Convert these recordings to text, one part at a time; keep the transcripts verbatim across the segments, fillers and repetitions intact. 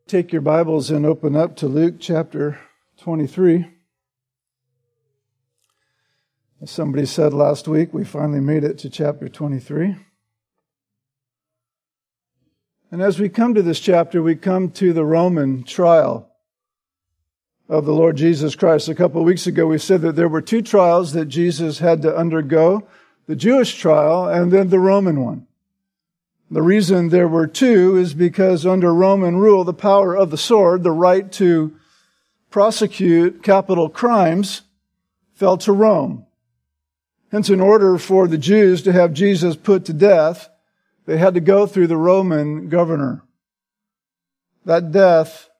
Take your Bibles and open up to Luke chapter twenty-three. As somebody said last week, we finally made it to chapter twenty-three. And as we come to this chapter, we come to the Roman trial of the Lord Jesus Christ. A couple of weeks ago, we said that there were two trials that Jesus had to undergo, the Jewish trial and then the Roman one. The reason there were two is because under Roman rule, the power of the sword, the right to prosecute capital crimes, fell to Rome. Hence, in order for the Jews to have Jesus put to death, they had to go through the Roman governor. That death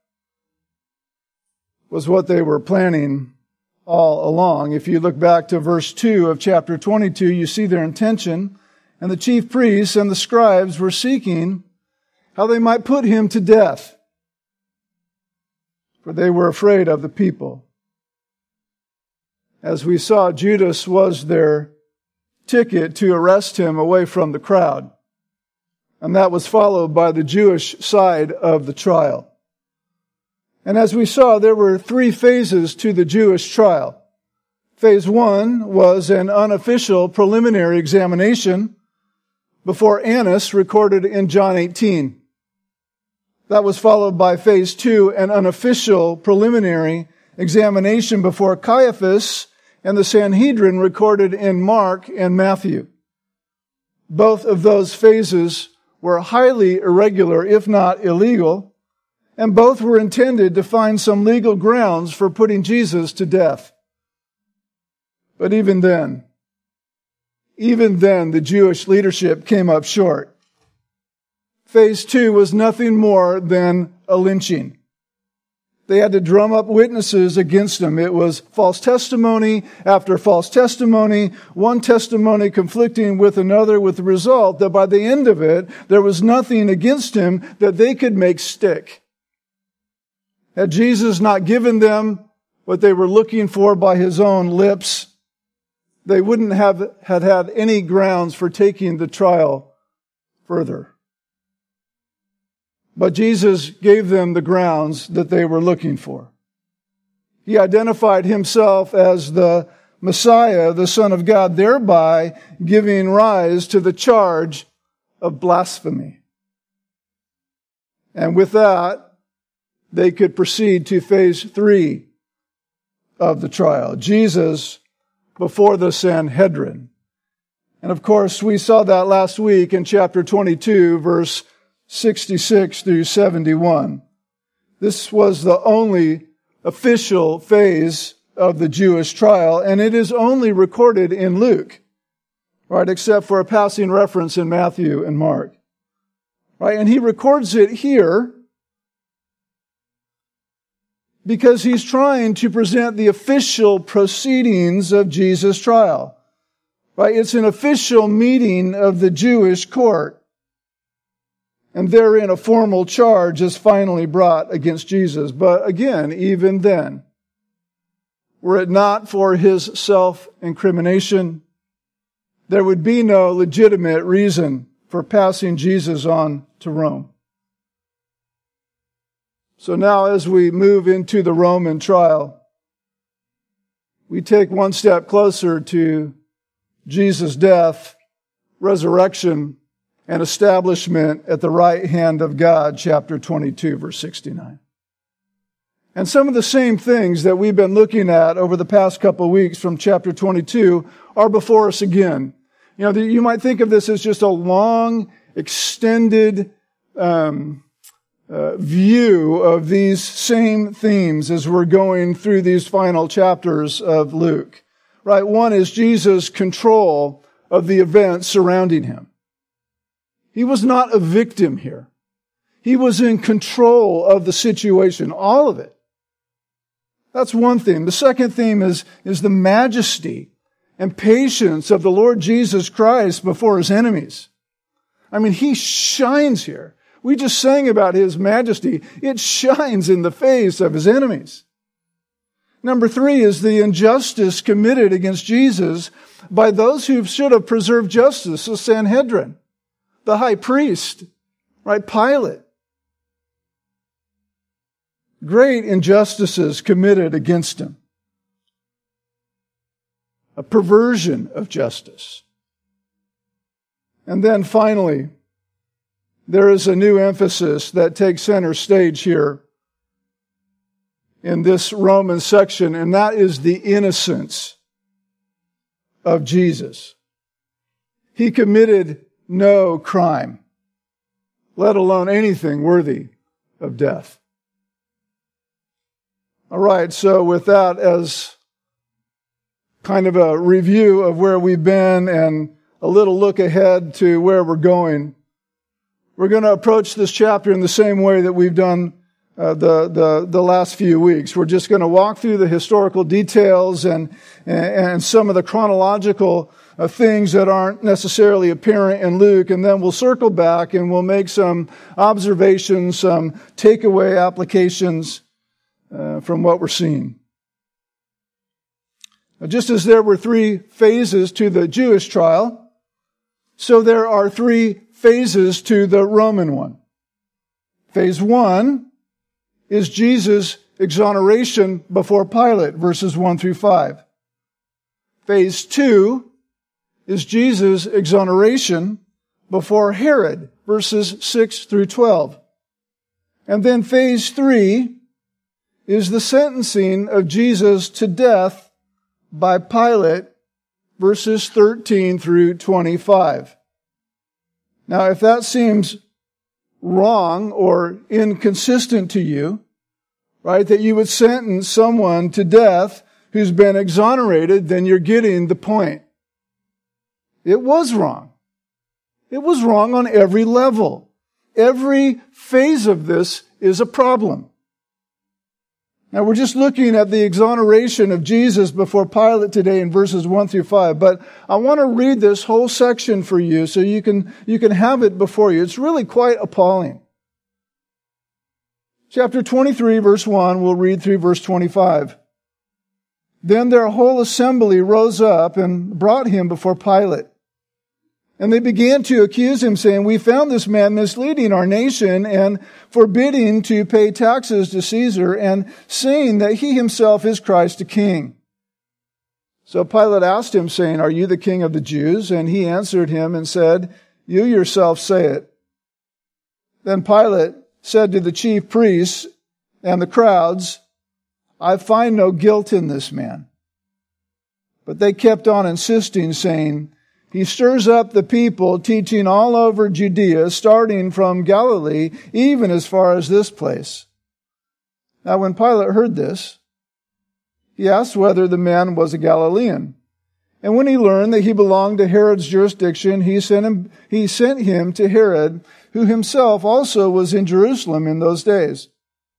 was what they were planning all along. If you look back to verse two of chapter twenty-two, you see their intention. And the chief priests and the scribes were seeking how they might put him to death, for they were afraid of the people. As we saw, Judas was their ticket to arrest him away from the crowd. And that was followed by the Jewish side of the trial. And as we saw, there were three phases to the Jewish trial. Phase one was an unofficial preliminary examination before Annas, recorded in John eighteen. That was followed by phase two, an unofficial preliminary examination before Caiaphas and the Sanhedrin, recorded in Mark and Matthew. Both of those phases were highly irregular, if not illegal, and both were intended to find some legal grounds for putting Jesus to death. But even then, Even then, the Jewish leadership came up short. Phase two was nothing more than a lynching. They had to drum up witnesses against him. It was false testimony after false testimony, one testimony conflicting with another, with the result that by the end of it, there was nothing against him that they could make stick. Had Jesus not given them what they were looking for by his own lips, they wouldn't have had, had any grounds for taking the trial further. But Jesus gave them the grounds that they were looking for. He identified himself as the Messiah, the Son of God, thereby giving rise to the charge of blasphemy. And with that, they could proceed to phase three of the trial. Jesus before the Sanhedrin. And of course, we saw that last week in chapter twenty-two, verse sixty-six through seventy-one. This was the only official phase of the Jewish trial, and it is only recorded in Luke, right, except for a passing reference in Matthew and Mark. Right, and he records it here because he's trying to present the official proceedings of Jesus' trial. Right? It's an official meeting of the Jewish court. And therein a formal charge is finally brought against Jesus. But again, even then, were it not for his self-incrimination, there would be no legitimate reason for passing Jesus on to Rome. So now as we move into the Roman trial, we take one step closer to Jesus' death, resurrection, and establishment at the right hand of God, chapter twenty-two, verse sixty-nine. And some of the same things that we've been looking at over the past couple of weeks from chapter twenty-two are before us again. You know, you might think of this as just a long, extended um Uh, view of these same themes as we're going through these final chapters of Luke. Right? One is Jesus' control of the events surrounding him. He was not a victim here. He was in control of the situation, all of it. That's one theme. The second theme is, is the majesty and patience of the Lord Jesus Christ before his enemies. I mean, he shines here. We just sang about his majesty. It shines in the face of his enemies. Number three is the injustice committed against Jesus by those who should have preserved justice, the Sanhedrin, the high priest, right, Pilate. great injustices committed against him. A perversion of justice. And then finally, there is a new emphasis that takes center stage here in this Roman section, and that is the innocence of Jesus. He committed no crime, let alone anything worthy of death. All right, so with that as kind of a review of where we've been and a little look ahead to where we're going, we're going to approach this chapter in the same way that we've done uh, the, the, the last few weeks. We're just going to walk through the historical details and, and, and some of the chronological uh, things that aren't necessarily apparent in Luke, and then we'll circle back and we'll make some observations, some takeaway applications uh, from what we're seeing. Now, just as there were three phases to the Jewish trial, so there are three phases to the Roman one. Phase one is Jesus' exoneration before Pilate, verses one through five. Phase two is Jesus' exoneration before Herod, verses six through twelve. And then phase three is the sentencing of Jesus to death by Pilate, verses thirteen through twenty-five. Now, if that seems wrong or inconsistent to you, right, that you would sentence someone to death who's been exonerated, then you're getting the point. It was wrong. It was wrong on every level. Every phase of this is a problem. Now, we're just looking at the exoneration of Jesus before Pilate today in verses one through five, but I want to read this whole section for you so you can, you can have it before you. It's really quite appalling. Chapter twenty-three, verse one, we'll read through verse twenty-five. Then their whole assembly rose up and brought him before Pilate. And they began to accuse him, saying, "We found this man misleading our nation and forbidding to pay taxes to Caesar, and saying that he himself is Christ the King." So Pilate asked him, saying, "Are you the king of the Jews?" And he answered him and said, "You yourself say it." Then Pilate said to the chief priests and the crowds, "I find no guilt in this man." But they kept on insisting, saying, "He stirs up the people, teaching all over Judea, starting from Galilee, even as far as this place." Now when Pilate heard this, he asked whether the man was a Galilean. And when he learned that he belonged to Herod's jurisdiction, he sent him, he sent him to Herod, who himself also was in Jerusalem in those days.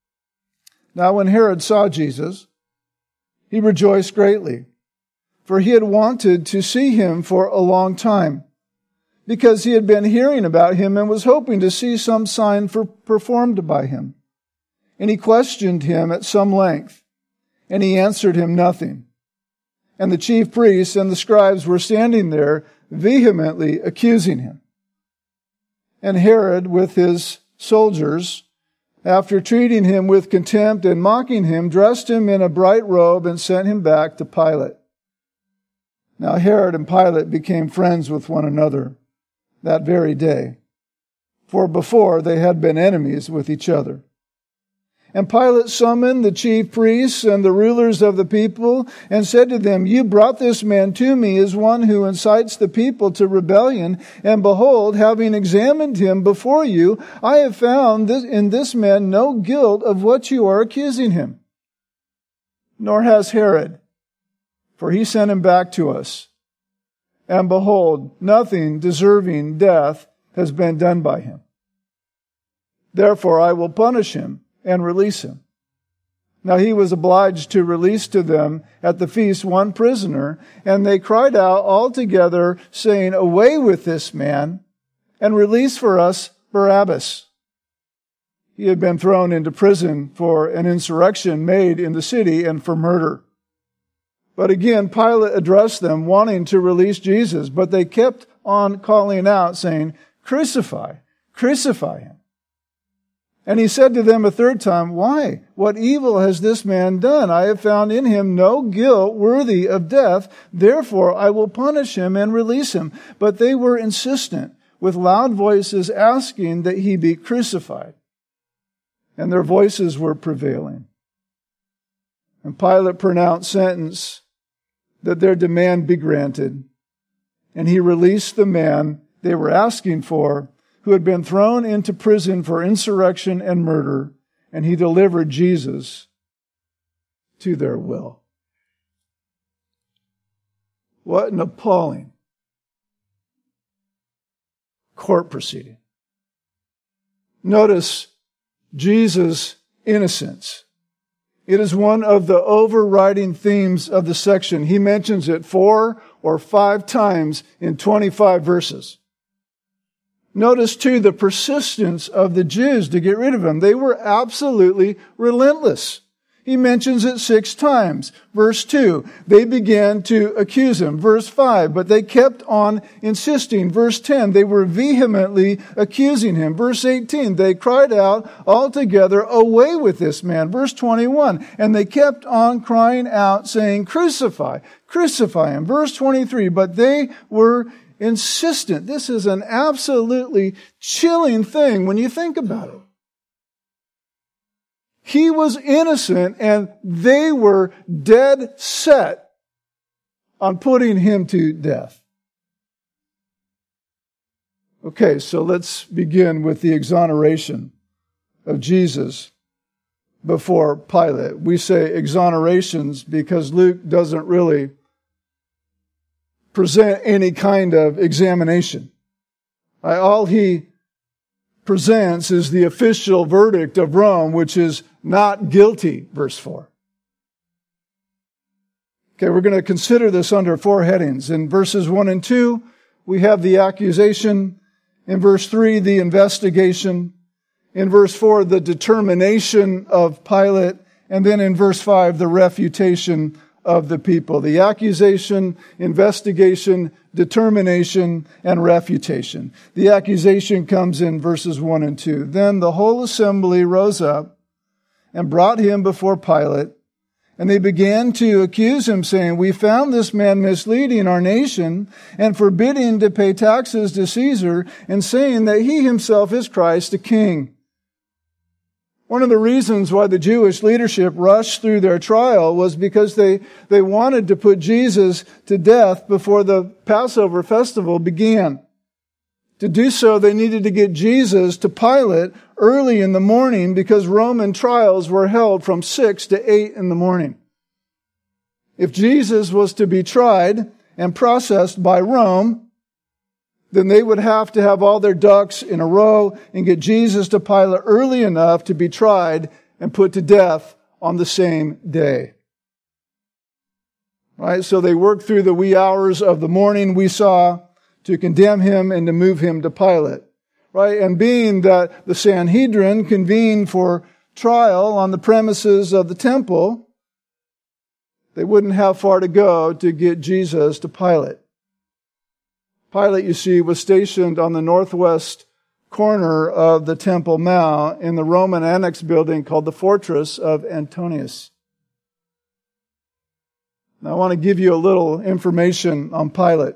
Now when Herod saw Jesus, he rejoiced greatly, for he had wanted to see him for a long time, because he had been hearing about him and was hoping to see some sign for, performed by him. And he questioned him at some length, and he answered him nothing. And the chief priests and the scribes were standing there, vehemently accusing him. And Herod, with his soldiers, after treating him with contempt and mocking him, dressed him in a bright robe and sent him back to Pilate. Now Herod and Pilate became friends with one another that very day, for before they had been enemies with each other. And Pilate summoned the chief priests and the rulers of the people and said to them, "You brought this man to me as one who incites the people to rebellion. And behold, having examined him before you, I have found this, in this man no guilt of what you are accusing him. Nor has Herod, for he sent him back to us. And behold, nothing deserving death has been done by him. Therefore I will punish him and release him." Now he was obliged to release to them at the feast one prisoner, and they cried out all together, saying, "Away with this man, and release for us Barabbas." He had been thrown into prison for an insurrection made in the city and for murder. But again, Pilate addressed them, wanting to release Jesus, but they kept on calling out, saying, "Crucify, crucify him." And he said to them a third time, "Why? What evil has this man done? I have found in him no guilt worthy of death. Therefore I will punish him and release him." But they were insistent, with loud voices asking that he be crucified. And their voices were prevailing. And Pilate pronounced sentence that their demand be granted. And he released the man they were asking for, who had been thrown into prison for insurrection and murder, and he delivered Jesus to their will. What an appalling court proceeding. Notice Jesus' innocence. It is one of the overriding themes of the section. He mentions it four or five times in twenty-five verses. Notice, too, the persistence of the Jews to get rid of him. They were absolutely relentless. He mentions it six times. Verse two, they began to accuse him. Verse five, but they kept on insisting. Verse ten, they were vehemently accusing him. Verse eighteen, they cried out altogether, "Away with this man." Verse twenty-one, and they kept on crying out, saying, "Crucify, crucify him." Verse twenty-three, but they were insistent. This is an absolutely chilling thing when you think about it. He was innocent and they were dead set on putting him to death. Okay, so let's begin with the exoneration of Jesus before Pilate. We say exonerations because Luke doesn't really present any kind of examination. All he presents is the official verdict of Rome, which is not guilty, verse four. Okay, we're going to consider this under four headings. In verses one and two, we have the accusation. In verse three, the investigation. In verse four, the determination of Pilate. And then in verse five, the refutation of the people. The accusation, investigation, determination, and refutation. The accusation comes in verses one and two. Then the whole assembly rose up and brought him before Pilate, and they began to accuse him, saying, "We found this man misleading our nation and forbidding to pay taxes to Caesar, and saying that he himself is Christ, the king." One of the reasons why the Jewish leadership rushed through their trial was because they, they wanted to put Jesus to death before the Passover festival began. To do so, they needed to get Jesus to Pilate early in the morning because Roman trials were held from six to eight in the morning. If Jesus was to be tried and processed by Rome, then they would have to have all their ducks in a row and get Jesus to Pilate early enough to be tried and put to death on the same day. Right? So they worked through the wee hours of the morning, we saw, to condemn him and to move him to Pilate. Right? And being that the Sanhedrin convened for trial on the premises of the temple, they wouldn't have far to go to get Jesus to Pilate. Pilate, you see, was stationed on the northwest corner of the Temple Mount in the Roman annex building called the Fortress of Antonius. Now, I want to give you a little information on Pilate.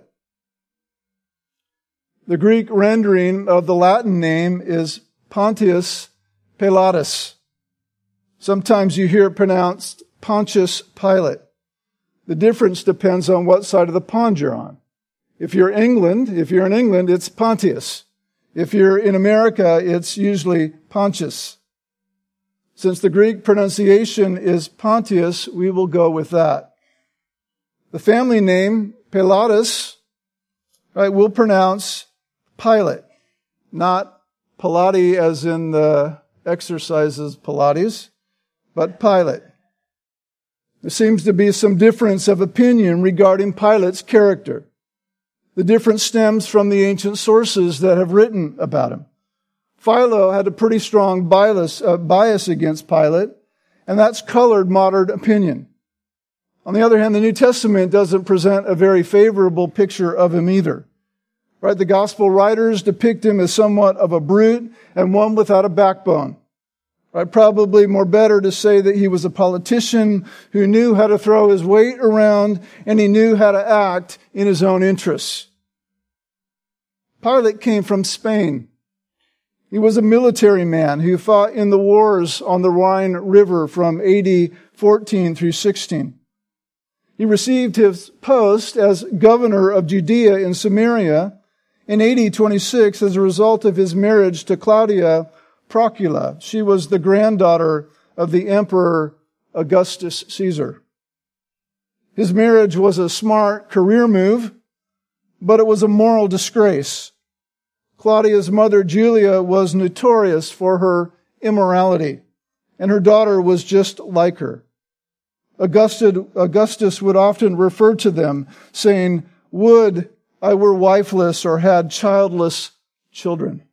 The Greek rendering of the Latin name is Pontius Pilatus. Sometimes you hear it pronounced Pontius Pilate. The difference depends on what side of the pond you're on. If you're England, if you're in England, it's Pontius. If you're in America, it's usually Pontius. Since the Greek pronunciation is Pontius, we will go with that. The family name, Pilatus, right, we'll pronounce Pilate, not Pilates as in the exercises Pilates, but Pilate. There seems to be some difference of opinion regarding Pilate's character. The difference stems from the ancient sources that have written about him. Philo had a pretty strong bias, uh, bias against Pilate, and that's colored modern opinion. On the other hand, the New Testament doesn't present a very favorable picture of him either. Right? The gospel writers depict him as somewhat of a brute and one without a backbone. Right? Probably more better to say that he was a politician who knew how to throw his weight around and he knew how to act in his own interests. Pilate came from Spain. He was a military man who fought in the wars on the Rhine River from A D fourteen through sixteen. He received his post as governor of Judea and Samaria in A D twenty-six as a result of his marriage to Claudia Procula. She was the granddaughter of the Emperor Augustus Caesar. His marriage was a smart career move, but it was a moral disgrace. Claudia's mother, Julia, was notorious for her immorality, and her daughter was just like her. Augustus would often refer to them, saying, "Would I were wifeless or had childless children."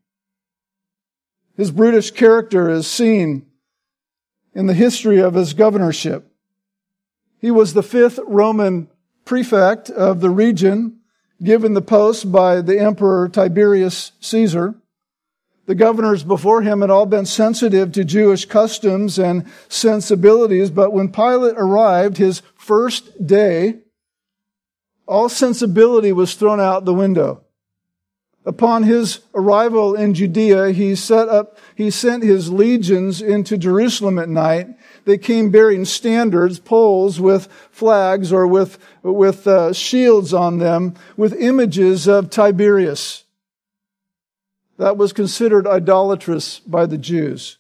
His brutish character is seen in the history of his governorship. He was the fifth Roman prefect of the region, given the post by the Emperor Tiberius Caesar. The governors before him had all been sensitive to Jewish customs and sensibilities, but when Pilate arrived, his first day, all sensibility was thrown out the window. Upon his arrival in Judea, he set up, he sent his legions into Jerusalem at night. They came bearing standards, poles with flags or with, with uh, shields on them, with images of Tiberius. That was considered idolatrous by the Jews.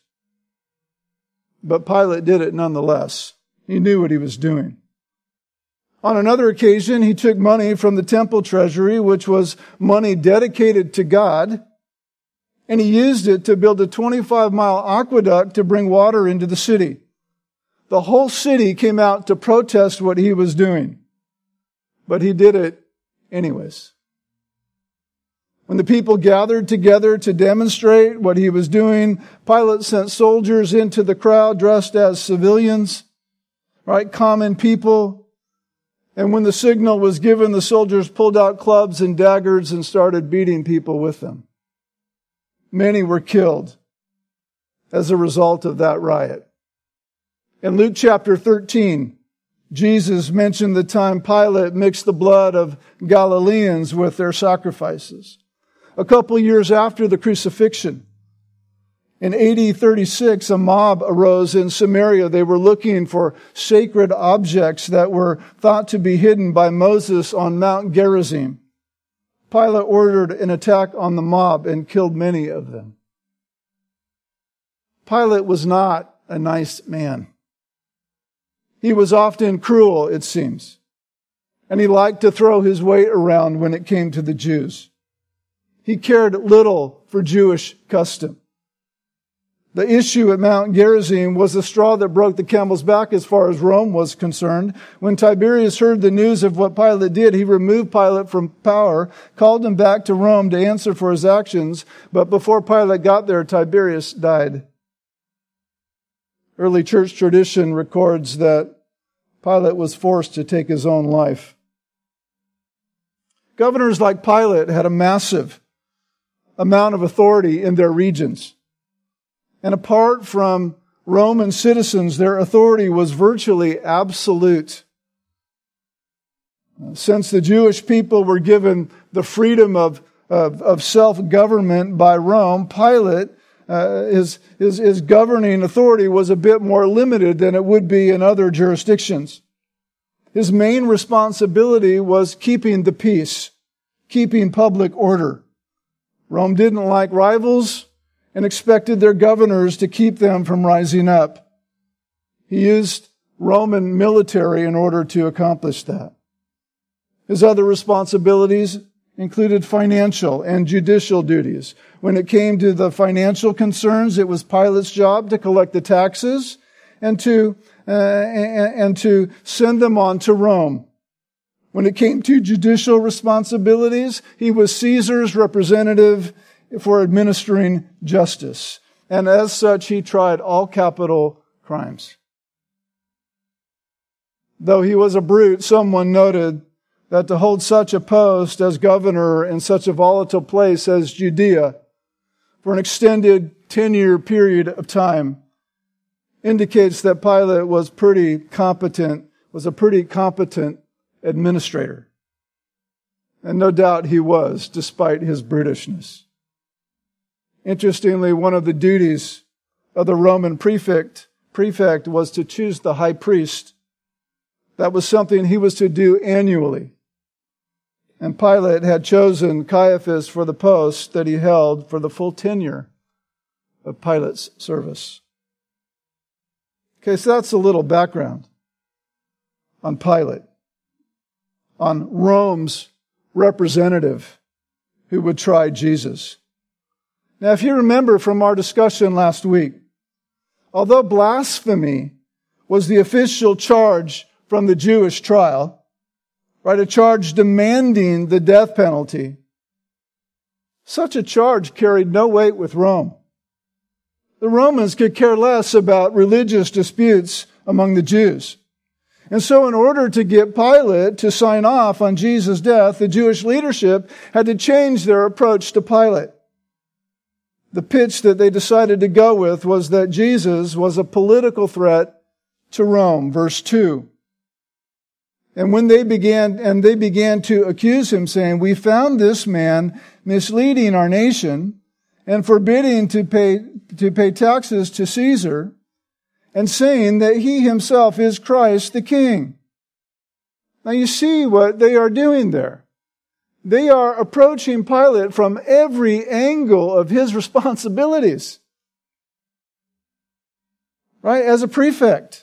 But Pilate did it nonetheless. He knew what he was doing. On another occasion, he took money from the temple treasury, which was money dedicated to God, and he used it to build a twenty-five mile aqueduct to bring water into the city. The whole city came out to protest what he was doing, but he did it anyways. When the people gathered together to demonstrate what he was doing, Pilate sent soldiers into the crowd dressed as civilians, right, common people. And when the signal was given, the soldiers pulled out clubs and daggers and started beating people with them. Many were killed as a result of that riot. In Luke chapter thirteen, Jesus mentioned the time Pilate mixed the blood of Galileans with their sacrifices. A couple years after the crucifixion, in A D thirty-six, a mob arose in Samaria. They were looking for sacred objects that were thought to be hidden by Moses on Mount Gerizim. Pilate ordered an attack on the mob and killed many of them. Pilate was not a nice man. He was often cruel, it seems, and he liked to throw his weight around when it came to the Jews. He cared little for Jewish custom. The issue at Mount Gerizim was the straw that broke the camel's back as far as Rome was concerned. When Tiberius heard the news of what Pilate did, he removed Pilate from power, called him back to Rome to answer for his actions. But before Pilate got there, Tiberius died. Early church tradition records that Pilate was forced to take his own life. Governors like Pilate had a massive amount of authority in their regions. And apart from Roman citizens, their authority was virtually absolute. Since the Jewish people were given the freedom of, of, of self-government by Rome, Pilate, uh, his, his, his governing authority was a bit more limited than it would be in other jurisdictions. His main responsibility was keeping the peace, keeping public order. Rome didn't like rivals and expected their governors to keep them from rising up. He used Roman military in order to accomplish that. His other responsibilities included financial and judicial duties. When it came to the financial concerns, it was Pilate's job to collect the taxes and to uh, and, and to send them on to Rome. When it came to judicial responsibilities, he was Caesar's representative for administering justice. And as such, he tried all capital crimes. Though he was a brute, someone noted that to hold such a post as governor in such a volatile place as Judea for an extended ten-year period of time indicates that Pilate was pretty competent, was a pretty competent administrator. And no doubt he was, despite his brutishness. Interestingly, one of the duties of the Roman prefect, prefect was to choose the high priest. That was something he was to do annually. And Pilate had chosen Caiaphas for the post that he held for the full tenure of Pilate's service. Okay, so that's a little background on Pilate, on Rome's representative who would try Jesus. Now, if you remember from our discussion last week, although blasphemy was the official charge from the Jewish trial, right, a charge demanding the death penalty, such a charge carried no weight with Rome. The Romans could care less about religious disputes among the Jews. And so in order to get Pilate to sign off on Jesus' death, the Jewish leadership had to change their approach to Pilate. The pitch that they decided to go with was that Jesus was a political threat to Rome, verse two. And when they began, and they began to accuse him, saying, "We found this man misleading our nation and forbidding to pay, to pay taxes to Caesar, and saying that he himself is Christ the King." Now you see what they are doing there. They are approaching Pilate from every angle of his responsibilities. Right? As a prefect.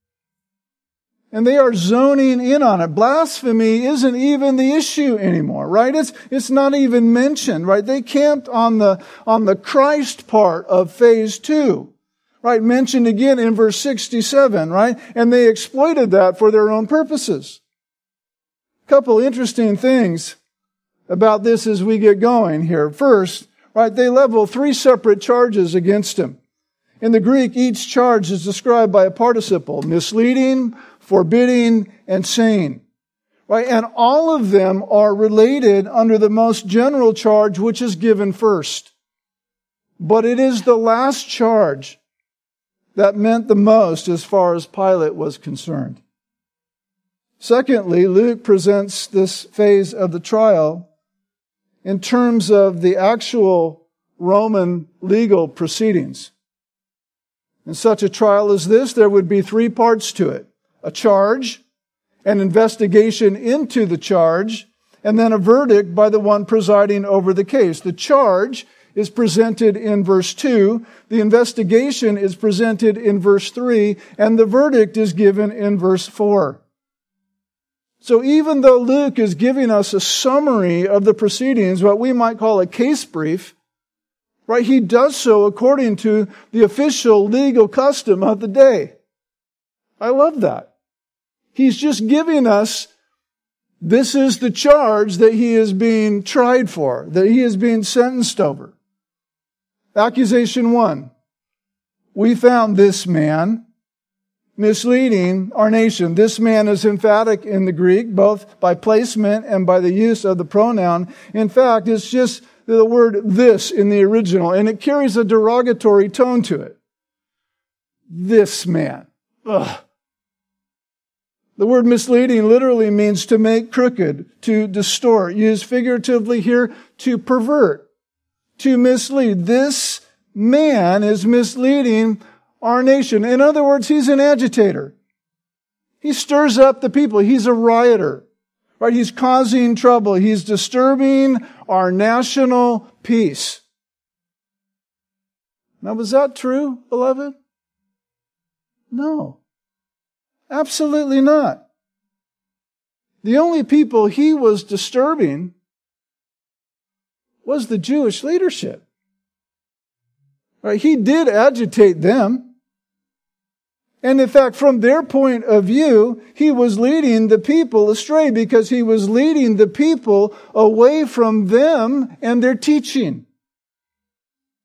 And they are zoning in on it. Blasphemy isn't even the issue anymore, right? It's, it's not even mentioned, right? They camped on the, on the Christ part of phase two. Right, mentioned again in verse sixty-seven, right? And they exploited that for their own purposes. A couple interesting things about this as we get going here. First, right, they level three separate charges against him. In the Greek, each charge is described by a participle, misleading, forbidding, and saying. Right, and all of them are related under the most general charge, which is given first. But it is the last charge that meant the most as far as Pilate was concerned. Secondly, Luke presents this phase of the trial in terms of the actual Roman legal proceedings. In such a trial as this, there would be three parts to it. A charge, an investigation into the charge, and then a verdict by the one presiding over the case. The charge is presented in verse two, the investigation is presented in verse three, and the verdict is given in verse four. So even though Luke is giving us a summary of the proceedings, what we might call a case brief, right, he does so according to the official legal custom of the day. I love that. He's just giving us, this is the charge that he is being tried for, that he is being sentenced over. Accusation one. We found this man misleading our nation. This man is emphatic in the Greek, both by placement and by the use of the pronoun. In fact, it's just the word this in the original, and it carries a derogatory tone to it. This man. Ugh. The word misleading literally means to make crooked, to distort, used figuratively here, to pervert, to mislead. This man is misleading our nation. In other words, he's an agitator. He stirs up the people. He's a rioter, right? He's causing trouble. He's disturbing our national peace. Now, was that true, beloved? No. Absolutely not. The only people he was disturbing was the Jewish leadership. Right? He did agitate them. And in fact, from their point of view, he was leading the people astray because he was leading the people away from them and their teaching.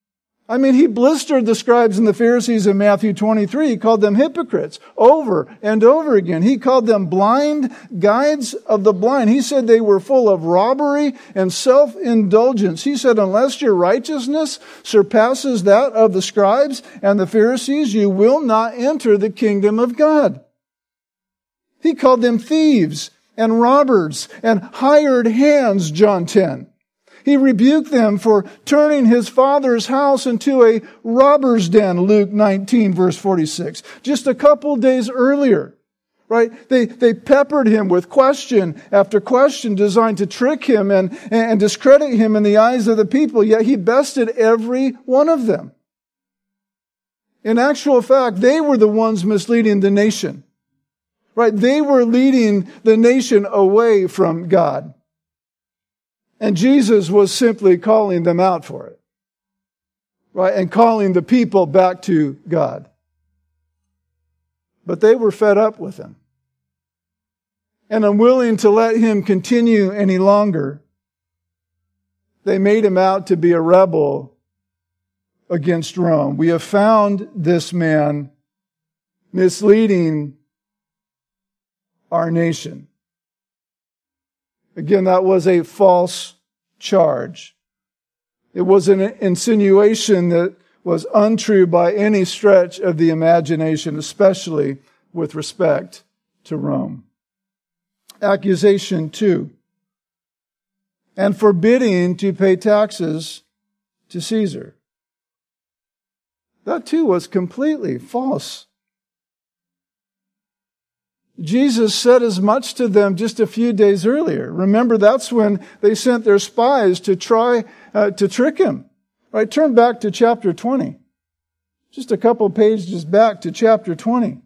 I mean, he blistered the scribes and the Pharisees in Matthew twenty-three. He called them hypocrites over and over again. He called them blind guides of the blind. He said they were full of robbery and self-indulgence. He said, unless your righteousness surpasses that of the scribes and the Pharisees, you will not enter the kingdom of God. He called them thieves and robbers and hired hands, John ten. He rebuked them for turning his father's house into a robber's den, Luke nineteen, verse forty-six. Just a couple days earlier, right? They, they peppered him with question after question designed to trick him and, and discredit him in the eyes of the people, yet he bested every one of them. In actual fact, they were the ones misleading the nation, right? They were leading the nation away from God. And Jesus was simply calling them out for it, right? And calling the people back to God. But they were fed up with him and unwilling to let him continue any longer. They made him out to be a rebel against Rome. We have found this man misleading our nation. Again, that was a false charge. It was an insinuation that was untrue by any stretch of the imagination, especially with respect to Rome. Accusation two. And forbidding to pay taxes to Caesar. That too was completely false. Jesus said as much to them just a few days earlier. Remember, that's when they sent their spies to try uh, to trick him. Right? Turn back to chapter twenty. Just a couple pages back to chapter twenty.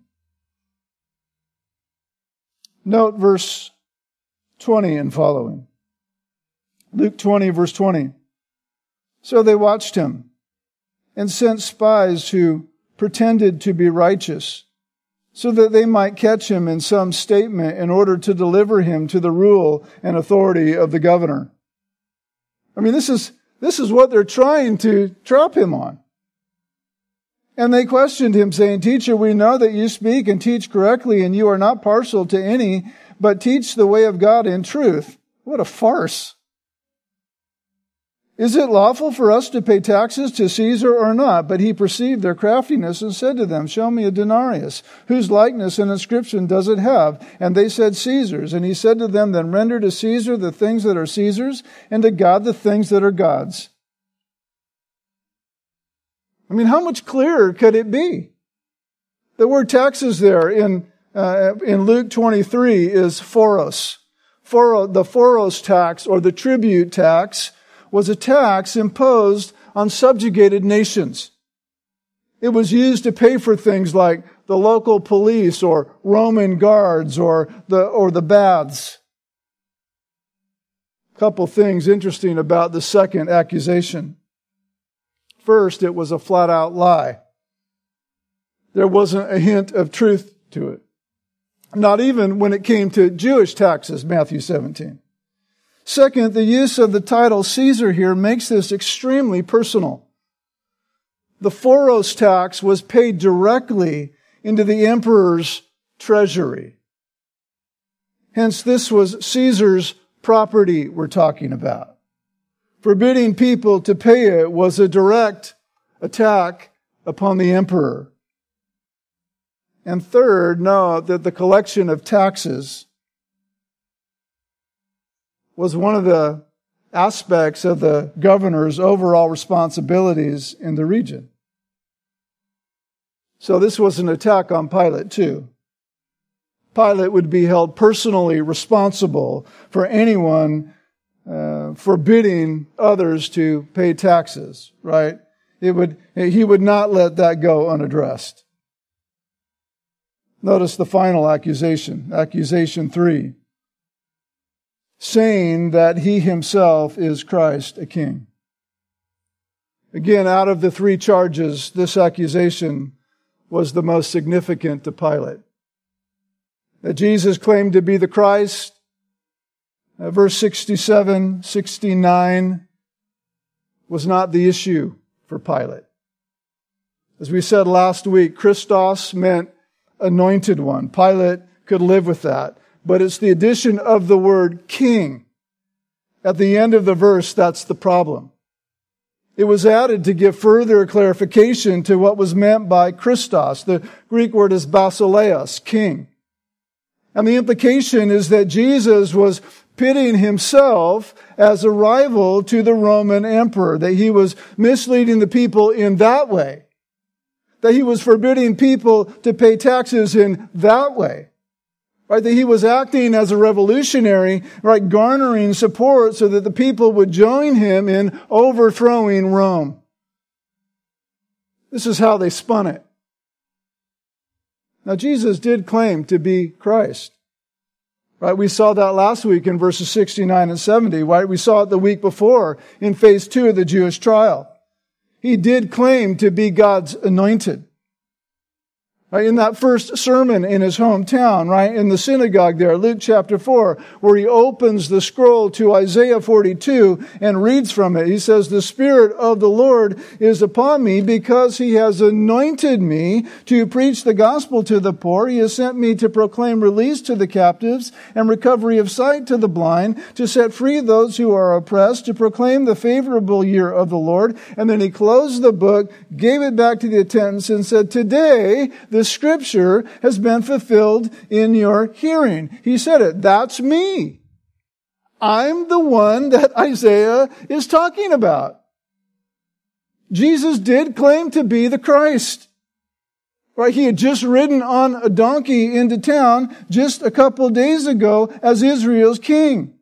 Note verse twenty and following. Luke twenty, verse twenty. So they watched him and sent spies who pretended to be righteous, so that they might catch him in some statement in order to deliver him to the rule and authority of the governor. I mean, this is, this is what they're trying to trap him on. And they questioned him, saying, Teacher, we know that you speak and teach correctly, and you are not partial to any, but teach the way of God in truth. What a farce. Is it lawful for us to pay taxes to Caesar or not? But he perceived their craftiness and said to them, Show me a denarius. Whose likeness and inscription does it have? And they said, Caesar's. And he said to them, Then render to Caesar the things that are Caesar's, and to God the things that are God's. I mean, how much clearer could it be? The word taxes there in uh, in Luke twenty-three is phoros. Phoro, the phoros tax, or the tribute tax, was a tax imposed on subjugated nations. It was used to pay for things like the local police or Roman guards or the, or the baths. A couple things interesting about the second accusation. First, it was a flat-out lie. There wasn't a hint of truth to it. Not even when it came to Jewish taxes, Matthew seventeen. Second, the use of the title Caesar here makes this extremely personal. The phoros tax was paid directly into the emperor's treasury. Hence, this was Caesar's property we're talking about. Forbidding people to pay it was a direct attack upon the emperor. And third, note that the collection of taxes was one of the aspects of the governor's overall responsibilities in the region. So this was an attack on Pilate too. Pilate would be held personally responsible for anyone uh, forbidding others to pay taxes, right? It would, he would not let that go unaddressed. Notice the final accusation, accusation three. Saying that he himself is Christ, a king. Again, out of the three charges, this accusation was the most significant to Pilate. That Jesus claimed to be the Christ, uh, verse sixty-seven, sixty-nine, was not the issue for Pilate. As we said last week, Christos meant anointed one. Pilate could live with that. But it's the addition of the word king. At the end of the verse, that's the problem. It was added to give further clarification to what was meant by Christos. The Greek word is basileus, king. And the implication is that Jesus was pitting himself as a rival to the Roman emperor, that he was misleading the people in that way, that he was forbidding people to pay taxes in that way. Right, that he was acting as a revolutionary, right, garnering support so that the people would join him in overthrowing Rome. This is how they spun it. Now, Jesus did claim to be Christ. Right, we saw that last week in verses sixty-nine and seventy. Right, we saw it the week before in phase two of the Jewish trial. He did claim to be God's anointed. Right, in that first sermon in his hometown, right, in the synagogue there, Luke chapter four, where he opens the scroll to Isaiah forty-two and reads from it. He says, "The Spirit of the Lord is upon me because he has anointed me to preach the gospel to the poor. He has sent me to proclaim release to the captives and recovery of sight to the blind, to set free those who are oppressed, to proclaim the favorable year of the Lord." And then he closed the book, gave it back to the attendants and said, "Today, the scripture has been fulfilled in your hearing." He said it. That's me. I'm the one that Isaiah is talking about. Jesus did claim to be the Christ. Right? He had just ridden on a donkey into town just a couple of days ago as Israel's king.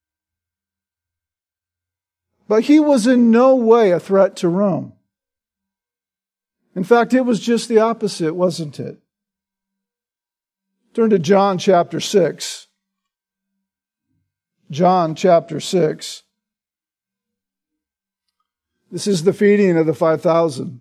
But he was in no way a threat to Rome. In fact, it was just the opposite, wasn't it? Turn to John chapter six. John chapter six. This is the feeding of the five thousand.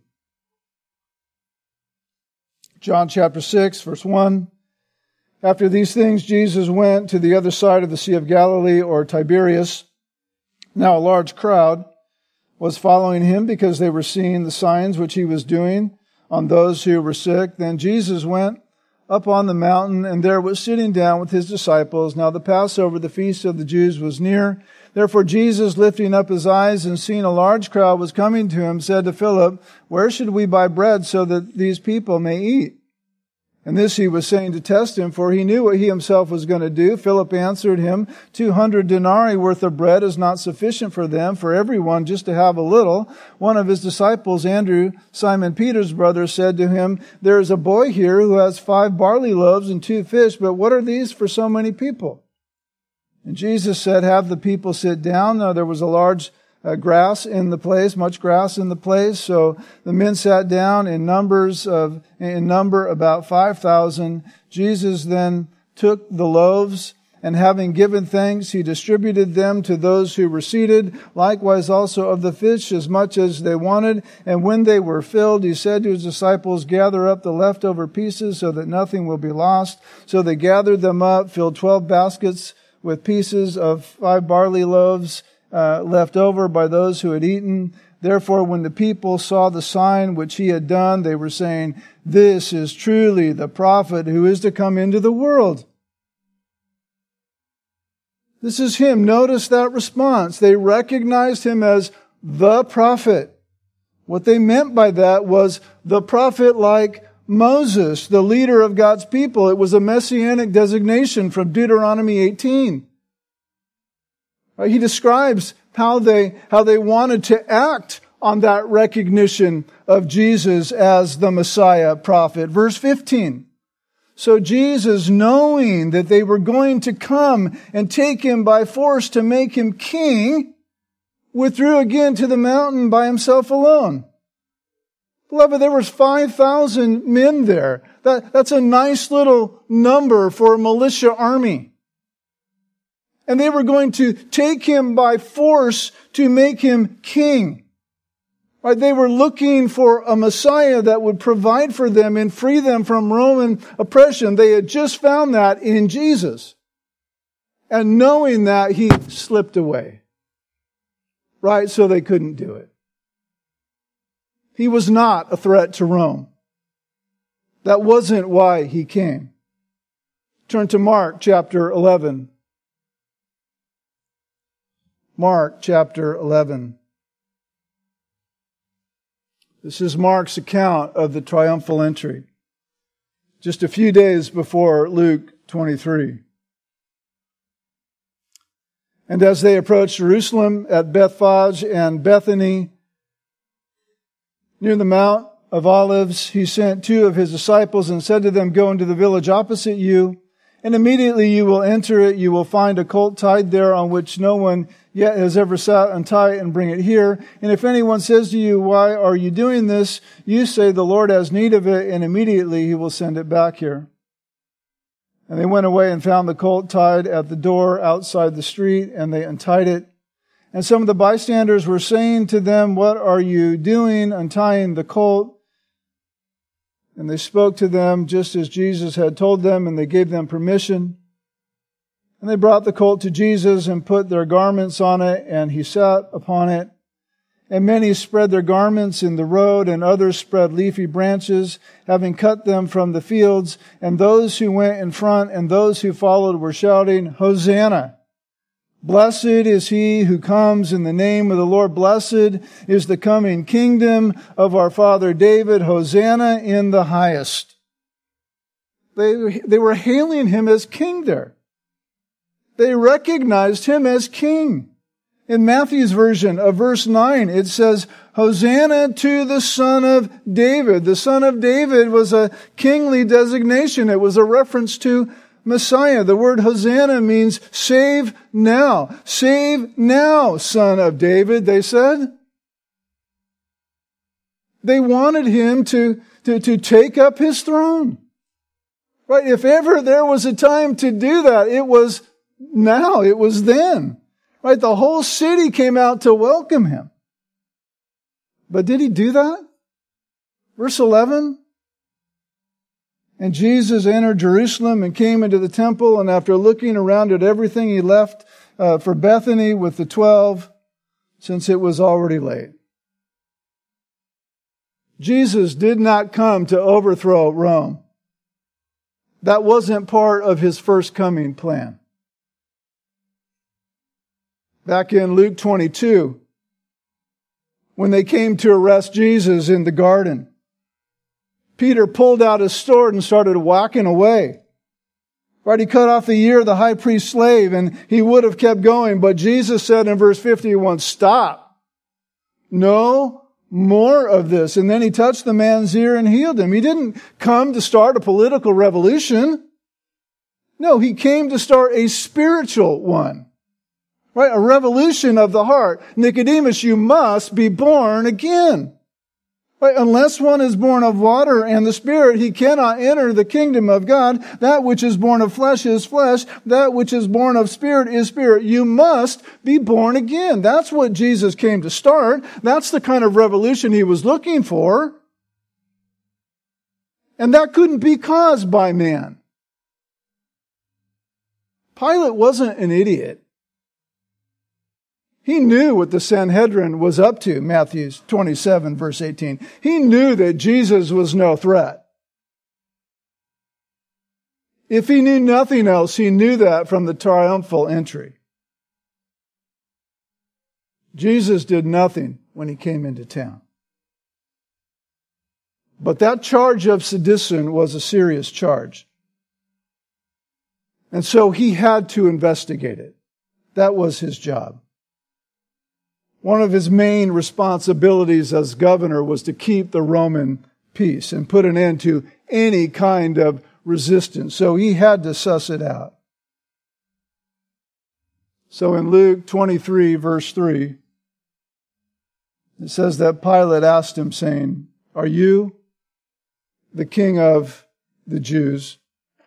John chapter six, verse one. After these things, Jesus went to the other side of the Sea of Galilee, or Tiberias. Now a large crowd was following him because they were seeing the signs which he was doing on those who were sick. Then Jesus went up on the mountain, and there was sitting down with his disciples. Now the Passover, the feast of the Jews, was near. Therefore Jesus, lifting up his eyes and seeing a large crowd was coming to him, said to Philip, "Where should we buy bread so that these people may eat?" And this he was saying to test him, for he knew what he himself was going to do. Philip answered him, two hundred denarii worth of bread is not sufficient for them, for everyone just to have a little. One of his disciples, Andrew, Simon Peter's brother, said to him, "There is a boy here who has five barley loaves and two fish, but what are these for so many people?" And Jesus said, "Have the people sit down." Now there was a large Uh, grass in the place, much grass in the place. So the men sat down in numbers of, in number about five thousand. Jesus then took the loaves, and having given thanks, he distributed them to those who were seated, likewise also of the fish as much as they wanted. And when they were filled, he said to his disciples, "Gather up the leftover pieces so that nothing will be lost." So they gathered them up, filled twelve baskets with pieces of five barley loaves, Uh, left over by those who had eaten. Therefore, when the people saw the sign which he had done, they were saying, "This is truly the prophet who is to come into the world." This is him. Notice that response. They recognized him as the prophet. What they meant by that was the prophet like Moses, the leader of God's people. It was a messianic designation from Deuteronomy eighteen. He describes how they, how they wanted to act on that recognition of Jesus as the Messiah prophet. Verse fifteen. So Jesus, knowing that they were going to come and take him by force to make him king, withdrew again to the mountain by himself alone. Beloved, there was five thousand men there. That, that's a nice little number for a militia army. And they were going to take him by force to make him king. Right? They were looking for a Messiah that would provide for them and free them from Roman oppression. They had just found that in Jesus. And knowing that, he slipped away. Right? So they couldn't do it. He was not a threat to Rome. That wasn't why he came. Turn to Mark chapter eleven. Mark chapter eleven. This is Mark's account of the triumphal entry, just a few days before Luke twenty-three. And as they approached Jerusalem at Bethphage and Bethany, near the Mount of Olives, he sent two of his disciples and said to them, "Go into the village opposite you, and immediately you will enter it. You will find a colt tied there on which no one yet has ever sat. Untie it and bring it here. And if anyone says to you, 'Why are you doing this?' you say, 'The Lord has need of it,' and immediately he will send it back here." And they went away and found the colt tied at the door outside the street, and they untied it. And some of the bystanders were saying to them, "What are you doing untying the colt?" And they spoke to them just as Jesus had told them, and they gave them permission. And they brought the colt to Jesus and put their garments on it, and he sat upon it. And many spread their garments in the road, and others spread leafy branches, having cut them from the fields. And those who went in front and those who followed were shouting, "Hosanna! Blessed is he who comes in the name of the Lord. Blessed is the coming kingdom of our father David. Hosanna in the highest." They, they were hailing him as king there. They recognized him as king. In Matthew's version of verse nine, it says, "Hosanna to the Son of David." The Son of David was a kingly designation. It was a reference to Messiah. The word Hosanna means save now. Save now, Son of David, they said. They wanted him to, to, to take up his throne. Right? If ever there was a time to do that, it was now. It was then. Right? The whole city came out to welcome him. But did he do that? Verse eleven. "And Jesus entered Jerusalem and came into the temple, and after looking around at everything, he left uh, for Bethany with the twelve, since it was already late." Jesus did not come to overthrow Rome. That wasn't part of his first coming plan. Back in Luke twenty-two, when they came to arrest Jesus in the garden, Peter pulled out his sword and started whacking away. Right? He cut off the ear of the high priest's slave, and he would have kept going. But Jesus said in verse fifty-one, "Stop. No more of this." And then he touched the man's ear and healed him. He didn't come to start a political revolution. No, he came to start a spiritual one. Right? A revolution of the heart. "Nicodemus, you must be born again." Right? "Unless one is born of water and the Spirit, he cannot enter the kingdom of God. That which is born of flesh is flesh. That which is born of spirit is spirit." You must be born again. That's what Jesus came to start. That's the kind of revolution he was looking for. And that couldn't be caused by man. Pilate wasn't an idiot. He knew what the Sanhedrin was up to, Matthew twenty-seven, verse eighteen. He knew that Jesus was no threat. If he knew nothing else, he knew that from the triumphal entry. Jesus did nothing when he came into town. But that charge of sedition was a serious charge. And so he had to investigate it. That was his job. One of his main responsibilities as governor was to keep the Roman peace and put an end to any kind of resistance. So he had to suss it out. So in Luke twenty-three, verse three, it says that Pilate asked him, saying, "Are you the king of the Jews?"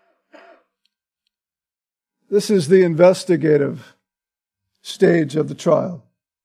This is the investigative stage of the trial.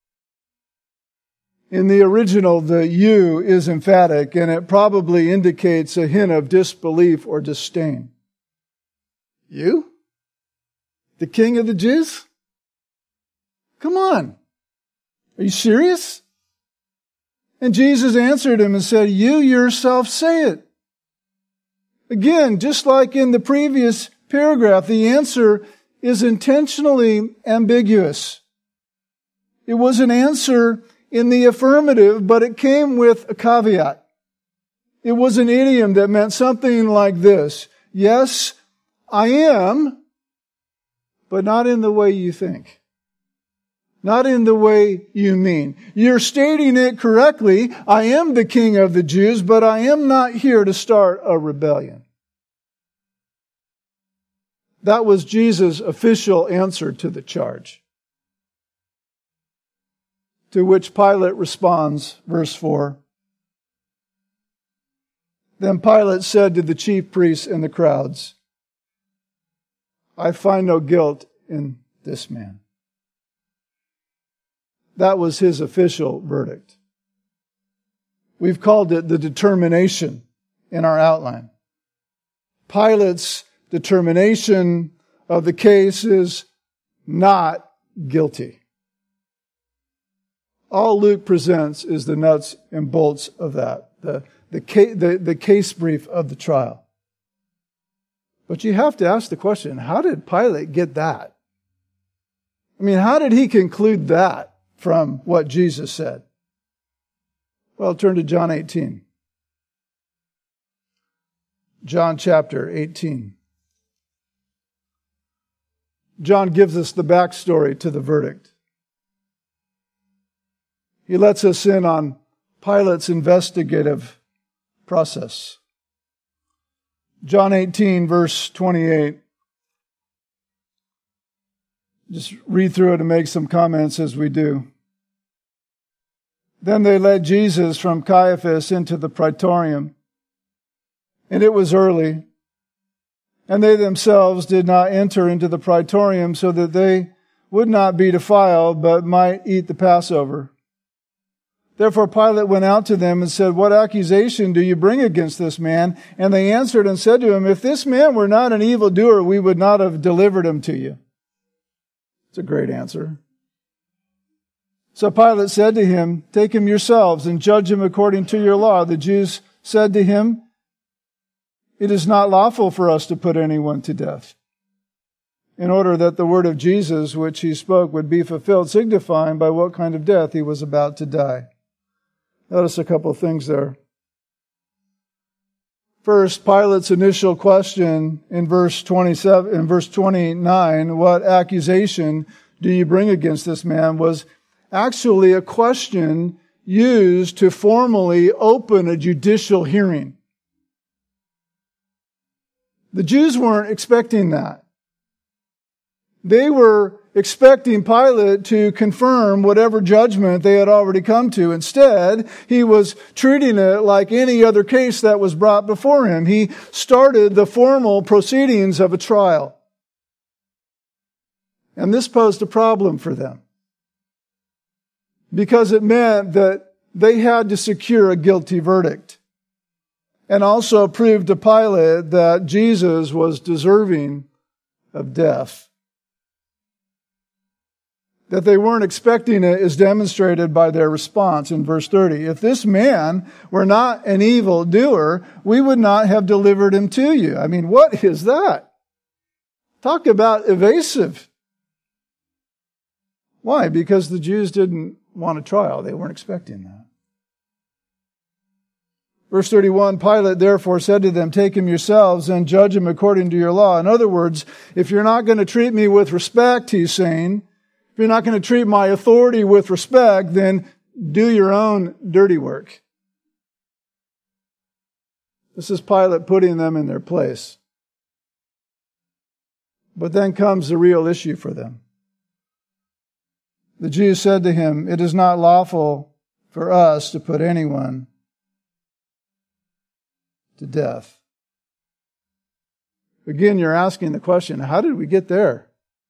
In the original, the "you" is emphatic, and it probably indicates a hint of disbelief or disdain. You? The king of the Jews? Come on. Are you serious? And Jesus answered him and said, you yourself say it. Again, just like in the previous paragraph, the answer is intentionally ambiguous. It was an answer in the affirmative, but it came with a caveat. It was an idiom that meant something like this. Yes, I am, but not in the way you think. Not in the way you mean. You're stating it correctly. I am the King of the Jews, but I am not here to start a rebellion. That was Jesus' official answer to the charge. To which Pilate responds, verse four. Then Pilate said to the chief priests and the crowds, I find no guilt in this man. That was his official verdict. We've called it the determination in our outline. Pilate's determination of the case is not guilty. All Luke presents is the nuts and bolts of that, the, the, case, the, the case brief of the trial. But you have to ask the question, how did Pilate get that? I mean, how did he conclude that from what Jesus said? Well, turn to John eighteen. John chapter eighteen. John gives us the backstory to the verdict. He lets us in on Pilate's investigative process. John eighteen, verse twenty-eight. Just read through it and make some comments as we do. Then they led Jesus from Caiaphas into the praetorium, and it was early, and they themselves did not enter into the praetorium so that they would not be defiled, but might eat the Passover. Therefore Pilate went out to them and said, what accusation do you bring against this man? And they answered and said to him, if this man were not an evildoer, we would not have delivered him to you. It's a great answer. So Pilate said to him, take him yourselves and judge him according to your law. The Jews said to him, it is not lawful for us to put anyone to death, in order that the word of Jesus which he spoke would be fulfilled, signifying by what kind of death he was about to die. Notice a couple of things there. First, Pilate's initial question in verse twenty-seven, in verse twenty-nine, what accusation do you bring against this man, was actually a question used to formally open a judicial hearing. The Jews weren't expecting that. They were expecting Pilate to confirm whatever judgment they had already come to. Instead, he was treating it like any other case that was brought before him. He started the formal proceedings of a trial. And this posed a problem for them, because it meant that they had to secure a guilty verdict, and also prove to Pilate that Jesus was deserving of death. That they weren't expecting it is demonstrated by their response in verse thirty. If this man were not an evil doer, we would not have delivered him to you. I mean, what is that? Talk about evasive. Why? Because the Jews didn't want a trial. They weren't expecting that. Verse thirty-one, Pilate therefore said to them, take him yourselves and judge him according to your law. In other words, if you're not going to treat me with respect, he's saying, if you're not going to treat my authority with respect, then do your own dirty work. This is Pilate putting them in their place. But then comes the real issue for them. The Jews said to him, it is not lawful for us to put anyone to death. Again, you're asking the question, how did we get there?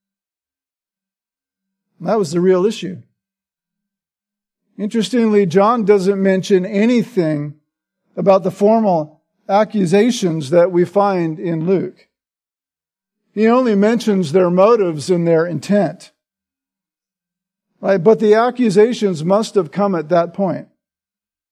And that was the real issue. Interestingly, John doesn't mention anything about the formal accusations that we find in Luke. He only mentions their motives and their intent. Right? But the accusations must have come at that point.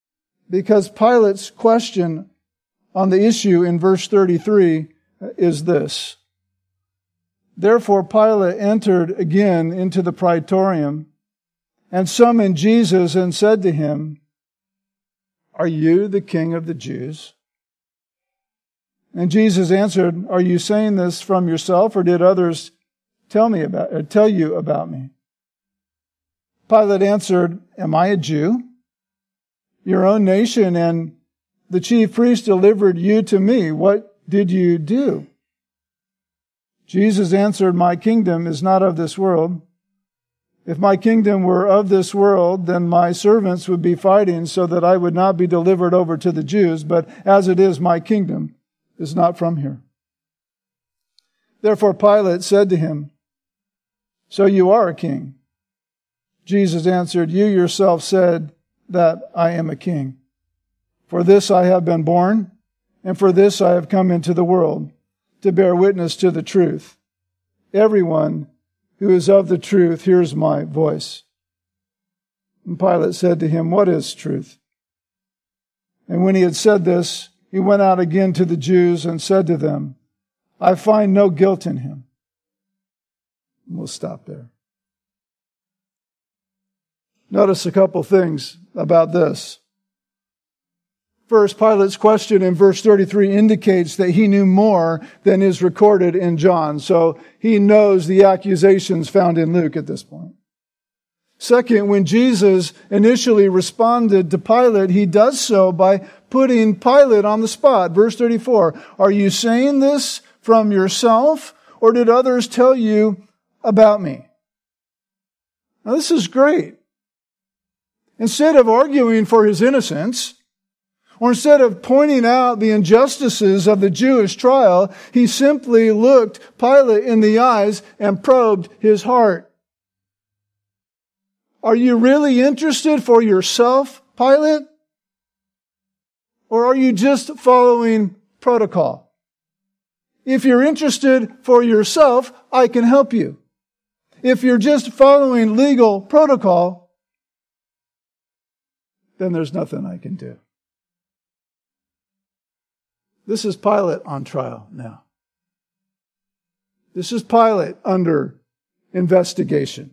Because Pilate's question on the issue in verse thirty-three is this. Therefore Pilate entered again into the praetorium and summoned Jesus and said to him, Are you the king of the Jews? And Jesus answered, Are you saying this from yourself, or did others tell me about, or tell you about me? Pilate answered, Am I a Jew? Your own nation and the chief priest delivered you to me. What did you do? Jesus answered, My kingdom is not of this world. If my kingdom were of this world, then my servants would be fighting so that I would not be delivered over to the Jews. But as it is, my kingdom is not from here. Therefore Pilate said to him, So you are a king? Jesus answered, You yourself said that I am a king. For this I have been born, and for this I have come into the world, to bear witness to the truth. Everyone who is of the truth hears my voice. And Pilate said to him, What is truth? And when he had said this, he went out again to the Jews and said to them, I find no guilt in him. And we'll stop there. Notice a couple things about this. First, Pilate's question in verse thirty-three indicates that he knew more than is recorded in John. So he knows the accusations found in Luke at this point. Second, when Jesus initially responded to Pilate, he does so by putting Pilate on the spot. Verse thirty-four, Are you saying this from yourself, or did others tell you about me? Now this is great. Instead of arguing for his innocence, or instead of pointing out the injustices of the Jewish trial, he simply looked Pilate in the eyes and probed his heart. Are you really interested for yourself, Pilate? Or are you just following protocol? If you're interested for yourself, I can help you. If you're just following legal protocol, then there's nothing I can do. This is Pilate on trial now. This is Pilate under investigation.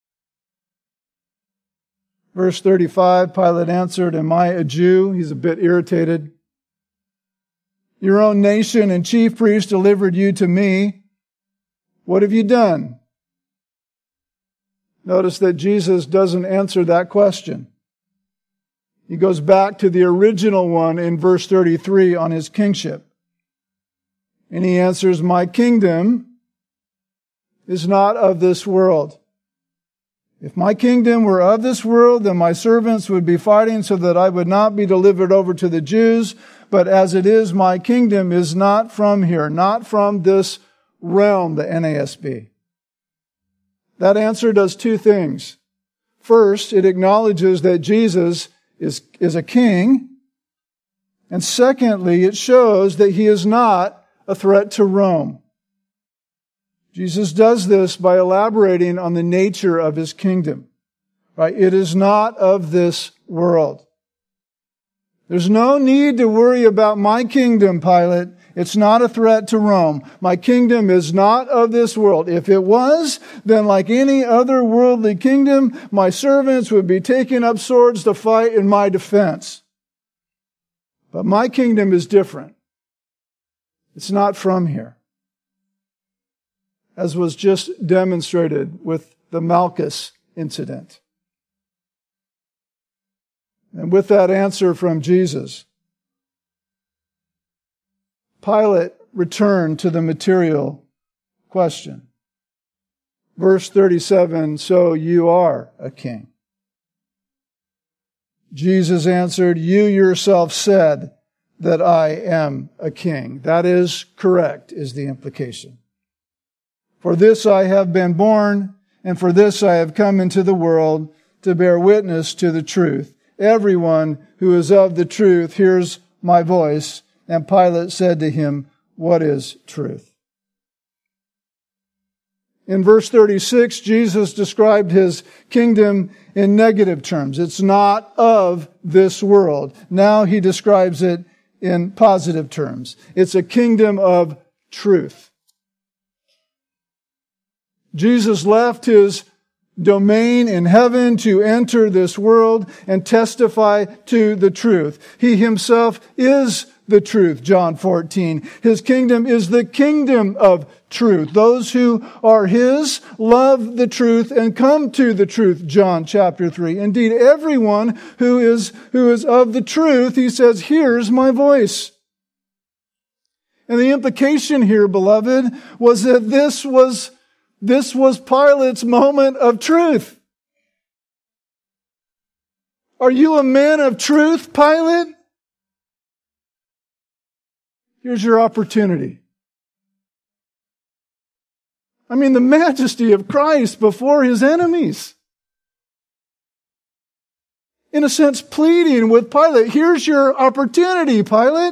Verse thirty-five, Pilate answered, Am I a Jew? He's a bit irritated. Your own nation and chief priest delivered you to me. What have you done? Notice that Jesus doesn't answer that question. He goes back to the original one in verse thirty-three on his kingship. And he answers, My kingdom is not of this world. If my kingdom were of this world, then my servants would be fighting so that I would not be delivered over to the Jews. But as it is, my kingdom is not from here, not from this realm, the N A S B. That answer does two things. First, it acknowledges that Jesus is, is a king. And secondly, it shows that he is not a threat to Rome. Jesus does this by elaborating on the nature of his kingdom. Right? It is not of this world. There's no need to worry about my kingdom, Pilate. It's not a threat to Rome. My kingdom is not of this world. If it was, then like any other worldly kingdom, my servants would be taking up swords to fight in my defense. But my kingdom is different. It's not from here. As was just demonstrated with the Malchus incident. And with that answer from Jesus, Pilate returned to the material question. Verse thirty-seven, So you are a king. Jesus answered, You yourself said that I am a king. That is correct, is the implication. For this I have been born, and for this I have come into the world, to bear witness to the truth. Everyone who is of the truth hears my voice. And Pilate said to him, What is truth? In verse thirty-six, Jesus described his kingdom in negative terms. It's not of this world. Now he describes it in positive terms. It's a kingdom of truth. Jesus left his domain in heaven to enter this world and testify to the truth. He himself is the truth, John fourteen. His kingdom is the kingdom of truth. Those who are his love the truth and come to the truth, John chapter three. Indeed, everyone who is, who is of the truth, he says, hears my voice. And the implication here, beloved, was that this was, this was Pilate's moment of truth. Are you a man of truth, Pilate? Here's your opportunity. I mean, the majesty of Christ before his enemies. In a sense, pleading with Pilate. Here's your opportunity, Pilate.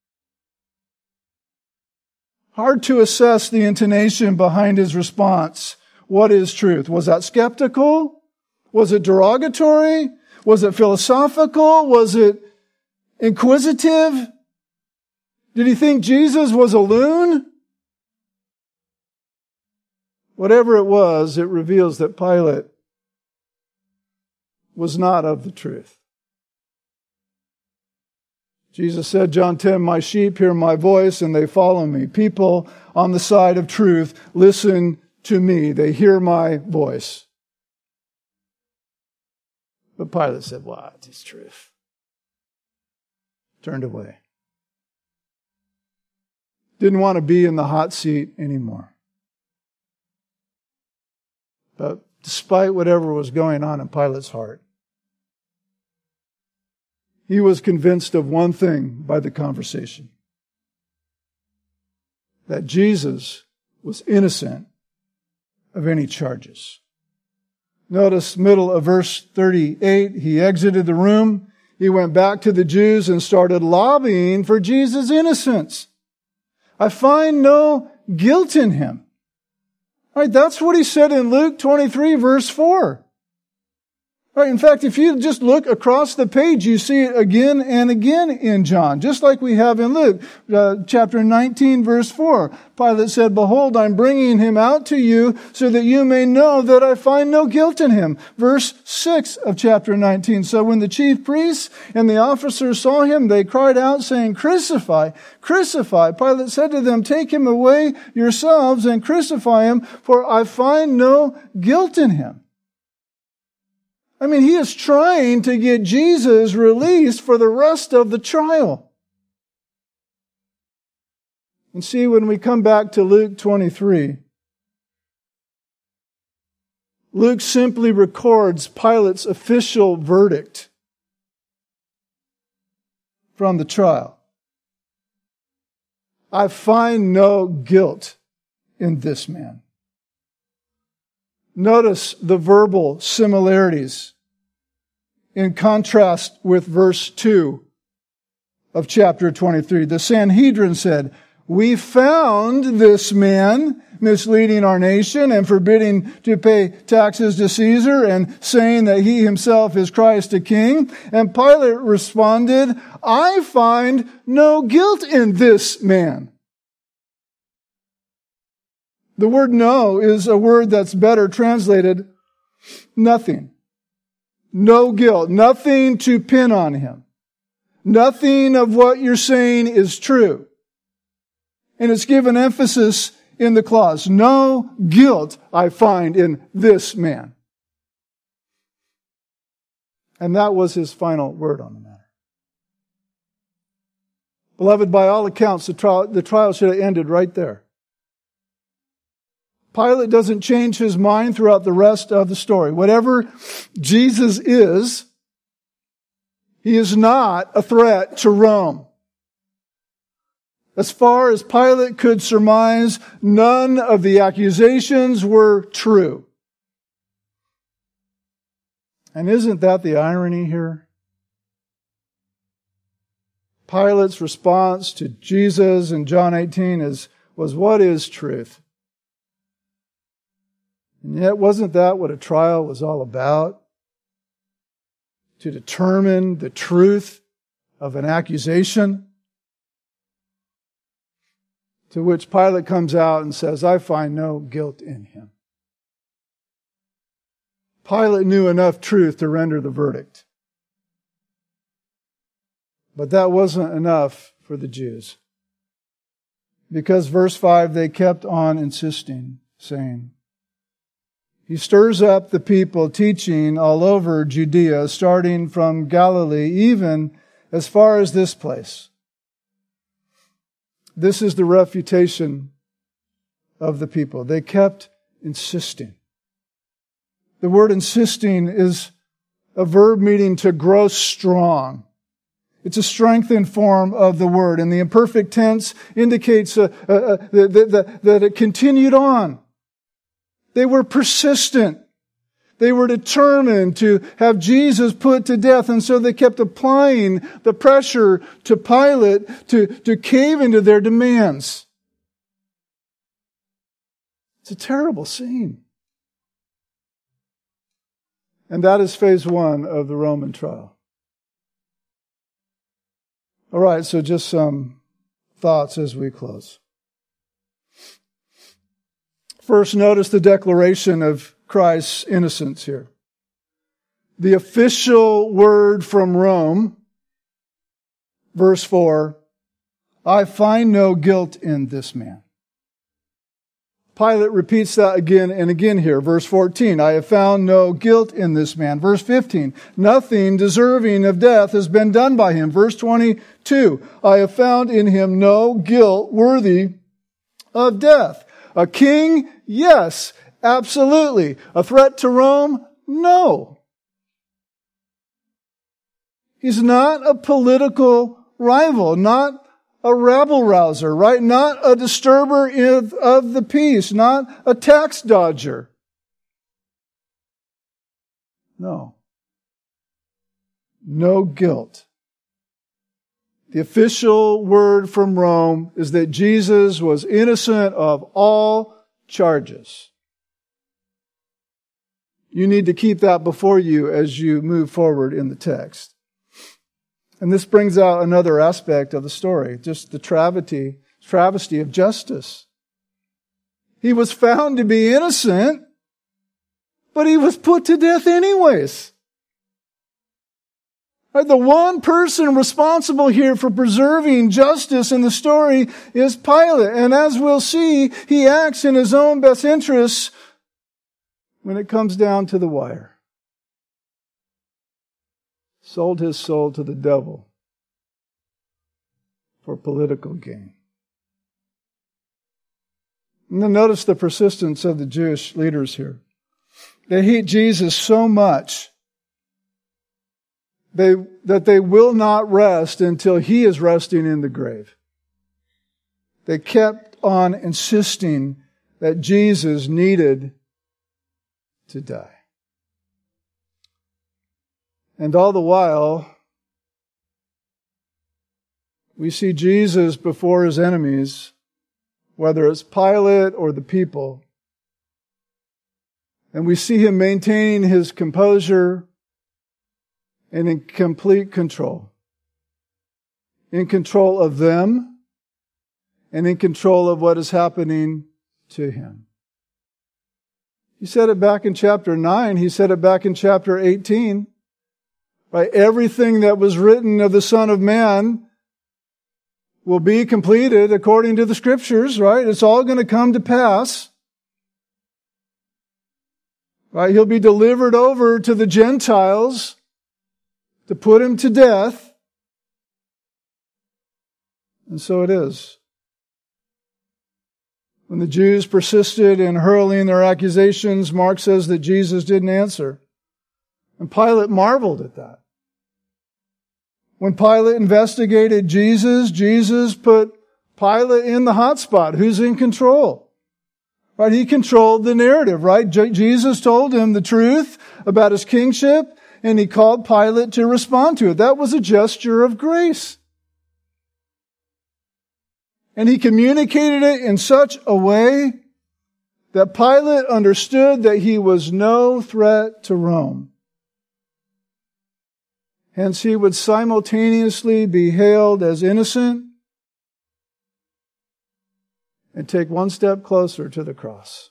Hard to assess the intonation behind his response. What is truth? Was that skeptical? Was it derogatory? Was it philosophical? Was it inquisitive? Did he think Jesus was a loon? Whatever it was, it reveals that Pilate was not of the truth. Jesus said, John ten, my sheep hear my voice and they follow me. People on the side of truth listen to me. They hear my voice. But Pilate said, what is truth? Turned away. Didn't want to be in the hot seat anymore. But despite whatever was going on in Pilate's heart, he was convinced of one thing by the conversation. That Jesus was innocent of any charges. Notice middle of verse thirty-eight, he exited the room. He went back to the Jews and started lobbying for Jesus' innocence. I find no guilt in him. All right, that's what he said in Luke twenty-three, verse four. All right, in fact, if you just look across the page, you see it again and again in John, just like we have in Luke, uh, chapter nineteen, verse four. Pilate said, behold, I'm bringing him out to you so that you may know that I find no guilt in him. Verse six of chapter nineteen. So when the chief priests and the officers saw him, they cried out saying, crucify, crucify. Pilate said to them, take him away yourselves and crucify him, for I find no guilt in him. I mean, he is trying to get Jesus released for the rest of the trial. And see, when we come back to Luke twenty-three, Luke simply records Pilate's official verdict from the trial. I find no guilt in this man. Notice the verbal similarities in contrast with verse two of chapter twenty-three. The Sanhedrin said, we found this man misleading our nation and forbidding to pay taxes to Caesar and saying that he himself is Christ a king. And Pilate responded, I find no guilt in this man. The word no is a word that's better translated nothing. No guilt. Nothing to pin on him. Nothing of what you're saying is true. And it's given emphasis in the clause. No guilt I find in this man. And that was his final word on the matter. Beloved, by all accounts, the trial, the trial should have ended right there. Pilate doesn't change his mind throughout the rest of the story. Whatever Jesus is, he is not a threat to Rome. As far as Pilate could surmise, none of the accusations were true. And isn't that the irony here? Pilate's response to Jesus in John eighteen is, was, what is truth? And yet, wasn't that what a trial was all about? To determine the truth of an accusation? To which Pilate comes out and says, I find no guilt in him. Pilate knew enough truth to render the verdict. But that wasn't enough for the Jews. Because verse five, they kept on insisting, saying, He stirs up the people, teaching all over Judea, starting from Galilee, even as far as this place. This is the refutation of the people. They kept insisting. The word insisting is a verb meaning to grow strong. It's a strengthened form of the word, and the imperfect tense indicates uh, uh, uh, that, that, that it continued on. They were persistent. They were determined to have Jesus put to death, and so they kept applying the pressure to Pilate to, to cave into their demands. It's a terrible scene. And that is phase one of the Roman trial. All right, so just some thoughts as we close. First, notice the declaration of Christ's innocence here. The official word from Rome, verse four, I find no guilt in this man. Pilate repeats that again and again here. Verse fourteen, I have found no guilt in this man. Verse fifteen, nothing deserving of death has been done by him. Verse twenty-two, I have found in him no guilt worthy of death. A king? Yes, absolutely. A threat to Rome? No. He's not a political rival, not a rabble-rouser, right? Not a disturber of, of the peace, not a tax dodger. No. No guilt. The official word from Rome is that Jesus was innocent of all charges. You need to keep that before you as you move forward in the text. And this brings out another aspect of the story, just the travesty, travesty of justice. He was found to be innocent, but he was put to death anyways. The one person responsible here for preserving justice in the story is Pilate. And as we'll see, he acts in his own best interests when it comes down to the wire. Sold his soul to the devil for political gain. And then notice the persistence of the Jewish leaders here. They hate Jesus so much they, that they will not rest until he is resting in the grave. They kept on insisting that Jesus needed to die. And all the while, we see Jesus before his enemies, whether it's Pilate or the people, and we see him maintaining his composure and in complete control. In control of them and in control of what is happening to him. He said it back in chapter nine. He said it back in chapter eighteen. Right? Everything that was written of the Son of Man will be completed according to the Scriptures, right? It's all going to come to pass. Right? He'll be delivered over to the Gentiles to put him to death. And so it is. When the Jews persisted in hurling their accusations, Mark says that Jesus didn't answer. And Pilate marveled at that. When Pilate investigated Jesus, Jesus put Pilate in the hot spot. Who's in control? Right? He controlled the narrative, right? J- Jesus told him the truth about his kingship, and he called Pilate to respond to it. That was a gesture of grace. And he communicated it in such a way that Pilate understood that he was no threat to Rome. Hence, he would simultaneously be hailed as innocent and take one step closer to the cross.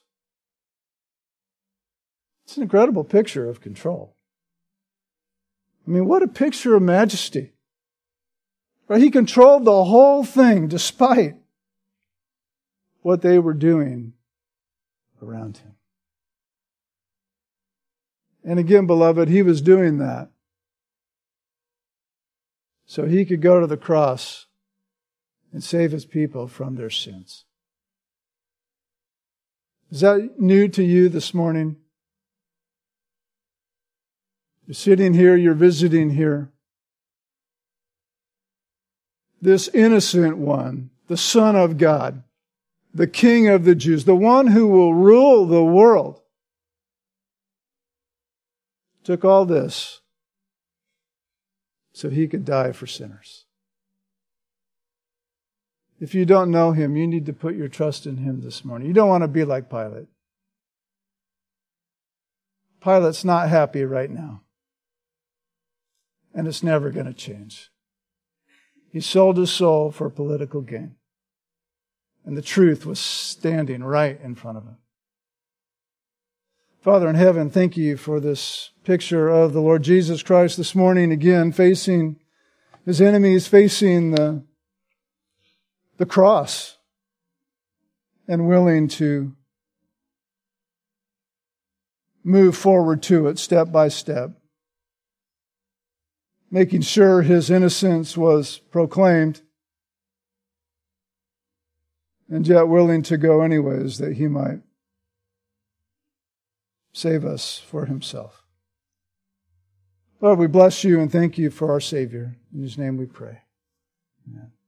It's an incredible picture of control. I mean, what a picture of majesty. Right? He controlled the whole thing despite what they were doing around him. And again, beloved, he was doing that so he could go to the cross and save his people from their sins. Is that new to you this morning? You're sitting here, you're visiting here. This innocent one, the Son of God, the King of the Jews, the one who will rule the world, took all this so he could die for sinners. If you don't know him, you need to put your trust in him this morning. You don't want to be like Pilate. Pilate's not happy right now. And it's never going to change. He sold his soul for political gain. And the truth was standing right in front of him. Father in heaven, thank you for this picture of the Lord Jesus Christ this morning, again, facing his enemies, facing the, the cross, and willing to move forward to it step by step, making sure his innocence was proclaimed, and yet willing to go anyways that he might save us for himself. Lord, we bless you and thank you for our Savior. In his name we pray. Amen.